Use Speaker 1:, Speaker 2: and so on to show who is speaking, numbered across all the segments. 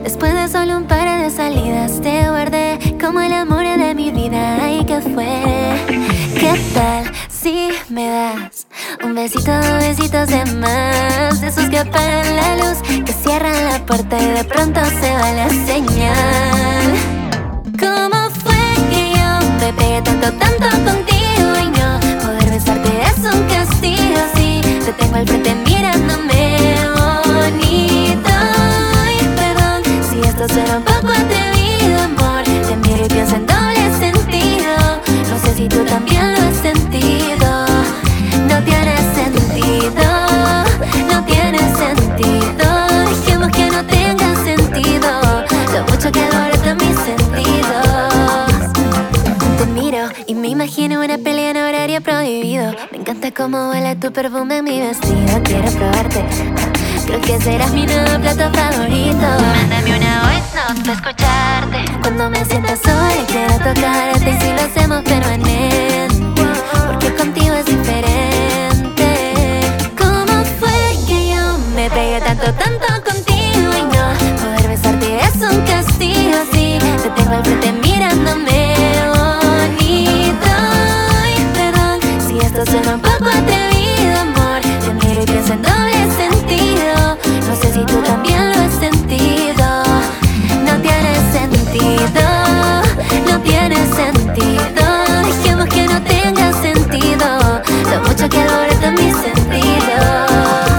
Speaker 1: Después de solo un par de salidas te guardé como el amor de mi vida. ¿Y qué fue? ¿Qué tal si me das un besito, dos besitos de más? De esos que apagan la luz, que cierran la puerta y de pronto se va la señal. ¿Cómo fue que yo me pegué tanto contigo y no poder besarte es un castigo? Si te tengo al frente mirándome bonito. Ay, perdón, si esto suena un poco atrevido, amor. Te miro y pienso en doble sentido. No sé si tú también lo has sentido. No tiene sentido, no tiene sentido. Dejemos que no tenga sentido lo mucho que abordan mis sentidos. Te miro y me imagino una pelea en horario prohibido. Me encanta cómo huele tu perfume en mi vestido. Quiero probarte, creo que serás mi nuevo plato favorito. Mándame una voice note para escucharte. Cuando me sientas sola quiero tocarte. Y si lo hacemos permanente, porque contigo es diferente. ¿Cómo fue que yo me pegué tanto contigo y no poder besarte es un castigo? Si te tengo al frente mirándome bonito. Ay, perdón, si esto suena un poco atrevido, amor. Te miro y pienso en doble sentido. No sé si tú también lo has sentido. No tiene sentido, no tiene sentido. Dejemos que no tenga sentido lo mucho que abordan mis sentidos.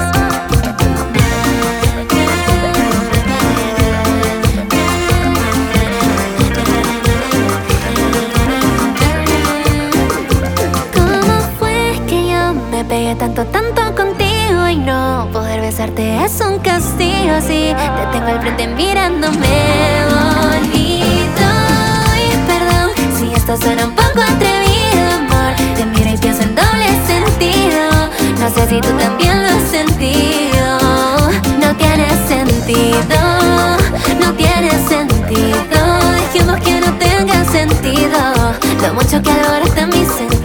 Speaker 1: Me pegué tanto contigo y no poder besarte es un castigo. Si te tengo al frente mirándome bonito. Y perdón, si esto suena un poco atrevido, amor. Te miro y pienso en doble sentido. No sé si tú también lo has sentido. No tiene sentido, no tiene sentido. Dejemos que no tenga sentido lo mucho que abordan mis sentidos.